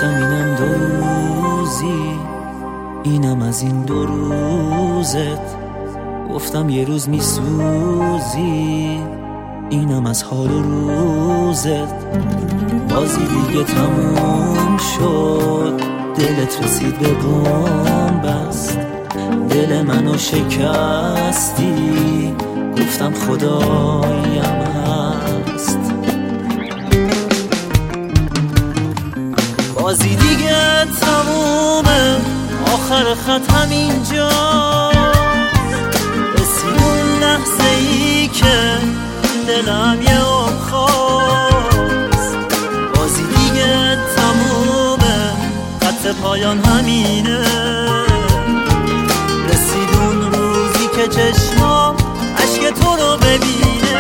گفتم اینم 2 روزی، اینم از این 2 روزت. گفتم یه روز میسوزی، اینم از حال و روزت. بازی دیگه تموم شد، دلت رسید به بن‌بست، دل منو شکستی. گفتم خدایم هست. بازی دیگه تمومه، آخر خط همینجاست. رسید اون لحظه ای که دلم یه عمر خواست. بازی دیگه تمومه، خط پایان همینه. رسید اون روزی که چشمام عشق تو رو ببینه.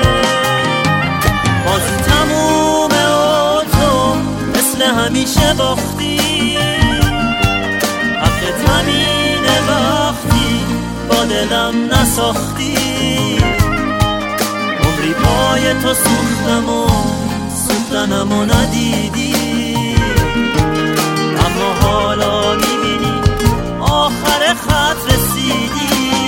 بازی تمومه و تو مثل همیشه باختی. حقت همینه وقتی با دلم نساختی. عمری پای تو سوختم و سوختنم و ندیدی. اما حالا میبینی آخر خط رسیدی.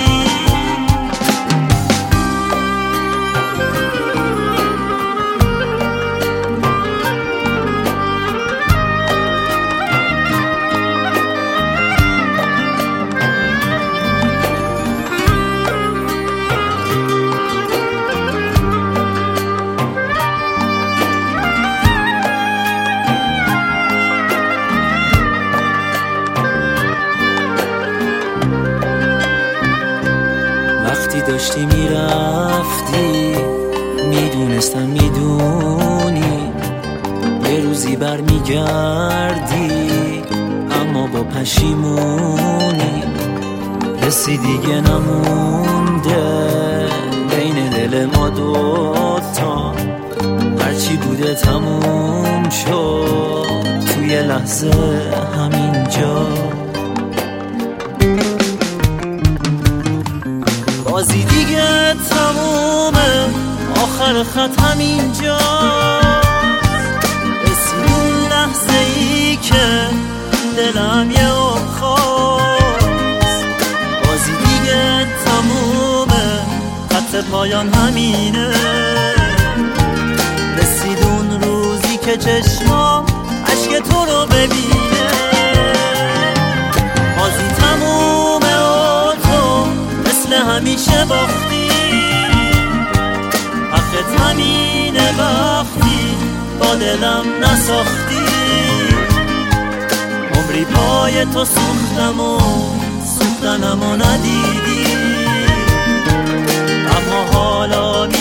وقتی داشتی میرفتی میدونستم میدونی یه روزی بر میگردی، اما با پشیمونی. حسی دیگه نمونده بین دل ما 2 هرچی بوده تموم شد توی لحظه همینجا. بازی دیگه تمومه، آخر خط همینجا. رسید اون لحظه ای که دلم یه عمر خواست. بازی دیگه تمومه، خط پایان همینه. رسید اون روزی که چشمام عشق تو رو ببینه. بازی تمومه و تو مثل همیشه باختی. حقت همینه وقتی با دلم نساختی. عمری پای تو سوختم و سوختنم و ندیدی. اما حالا